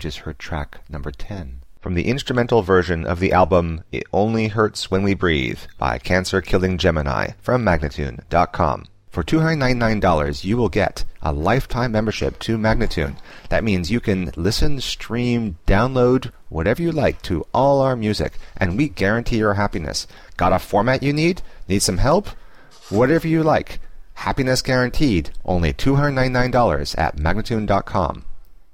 just heard track number 10. From the instrumental version of the album It Only Hurts When We Breathe by Cancer Killing Gemini from Magnatune.com. For $299, you will get a lifetime membership to Magnatune. That means you can listen, stream, download, whatever you like to all our music, and we guarantee your happiness. Got a format you need? Need some help? Whatever you like. Happiness guaranteed. Only $299 at Magnatune.com.